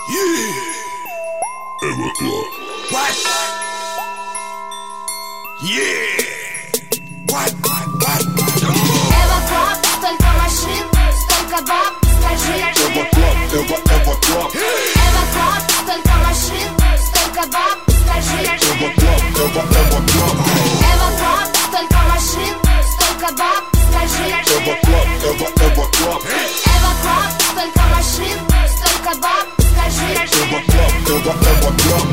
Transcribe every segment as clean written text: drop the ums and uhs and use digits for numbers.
Yeah. Ewa Club. What? Yeah. What? Ewa Club, столько машин, столько баб, скажи. Ewa Club, Ewa Club. Ewa Club, столько машин, столько баб, скажи. Ewa Club, Ewa Club. Ewa Club, столько машин, столько баб, скажи. Ewa Club, Ewa Club. Ewa Club, столько машин, столько баб, скажи. Ewa Club, Ewa Club.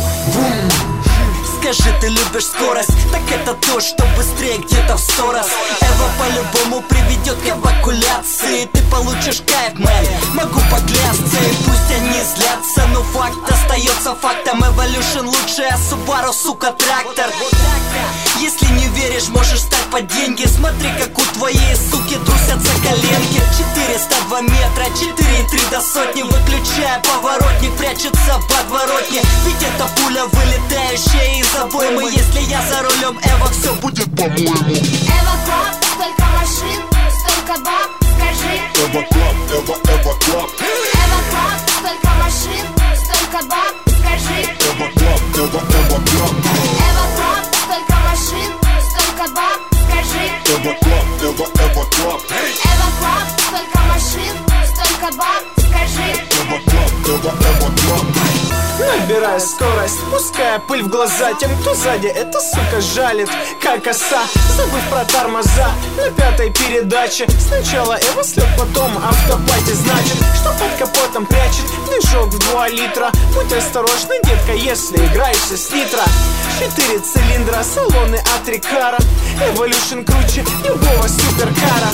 Скажи, ты любишь скорость? Так это то, что быстрее где-то в 100 раз. Эва по-любому приведет к эвакуляции. Ты получишь кайф, мэн, могу поклясться. И пусть они злятся, но факт остается фактом. Evolution лучше, а Subaru, сука, трактор. Если не веришь, можешь стать под деньги. Смотри, как у твоей суки трусятся коленки. 402 метра, 4,3 до сотни. Выключая поворотник, прячется в подворотне. Ведь это пуля, вылетающая из обоймы. Если я за рулем, Эва, все будет по-моему. Ewa Club, столько машин, столько баб, скажи. Ewa Club, Ewa Club. Ewa Club, столько машин, столько баб, скажи. Ewa Club, Ewa Club. Ewa Club, столько машин, столько баб, скажи. Ewa Club, Ewa Club. Ewa Club, столько машин, столько баб, скажи. Ewa Club, Ewa Club. Набирая скорость, пуская пыль в глаза тем, кто сзади, эта сука жалит, как оса. Забыв про тормоза на 5-й передаче. Сначала Эва слет, потом автопати. Значит, что под капотом прячет движок в 2 литра. Будь осторожна, детка, если играешься с нитро. 4 цилиндра, салоны от Рикара. Evolution круче любого суперкара.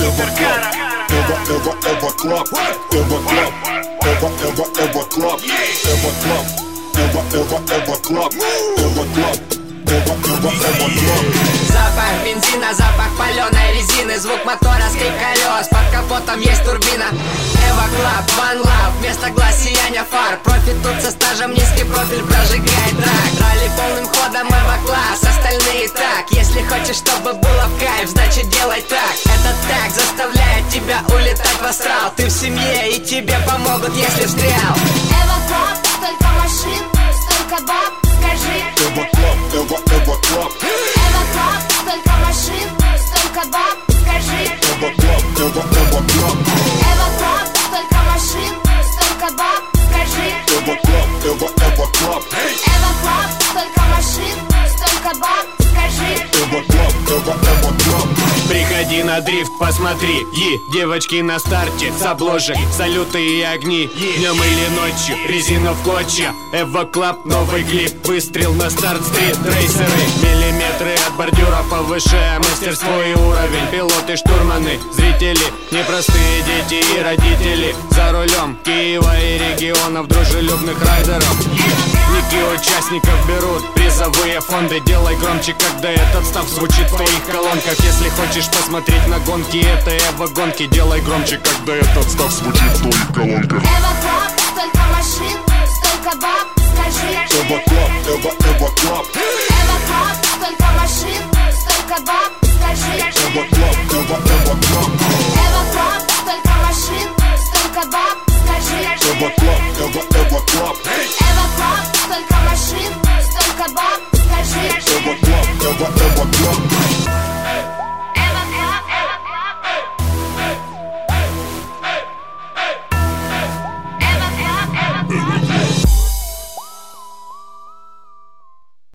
Ewa Club. Ewa Club. Ewa Club. Ewa Club. Ewa Club. Ewa Club. Ewa Club. Запах бензина, запах паленой резины. Звук мотора, скрип колес, под капотом есть турбина. Ewa Club, One Love, вместо глаз сияние фар. Профит тут со стажем, низкий профиль прожигает драк. Ралли полным ходом, Ewa класс, остальные так. Если хочешь, чтобы было в кайф, значит делай так. Этот так заставляет тебя улетать в астрал. Ты в семье и тебе помогут, если встрял. Ewa Club, столько машин, столько баб, скажи. Ewa Club, Ewa Club. Ewa Club, столько машин, столько баб, скажи. Ewa Club, Ewa Club. Ewa Club, столько машин, столько баб, скажи. Ewa Club, Ewa Club. Ewa Club, столько машин, столько баб, скажи. Ewa Club, Ewa Club. Приходи на дрифт, посмотри, девочки на старте, с обложек, салюты и огни, днем или ночью, резина в клочья. Ewa Club, новый клип, выстрел на старт-стрит, рейсеры, миллиметры от бордюра, повышая мастерство и уровень. Пилоты, штурманы, зрители, непростые дети и родители. За рулем Киева и регионов, дружелюбных райдеров. Ники участников берут призовые фонды. Делай громче, когда этот став звучит в твоих колонках. Если хочешь посмотреть на гонки, это Эва гонки. Делай громче, когда этот став звучит в твоих колонках. Ewa Club, столько машин, столько баб, скажи. Ewa Club, Ewa Club. Ewa Club, столько машин, столько баб, скажи. Ewa Club, Ewa Club. Ewa Club, столько машин, столько баб, скажи. Ewa Club, Ewa Club. Ewa Club, столько машин, столько баб, скажи. Ewa Club, Ewa Club. Ewa Club, Ewa Club. Ewa Club, Ewa Club.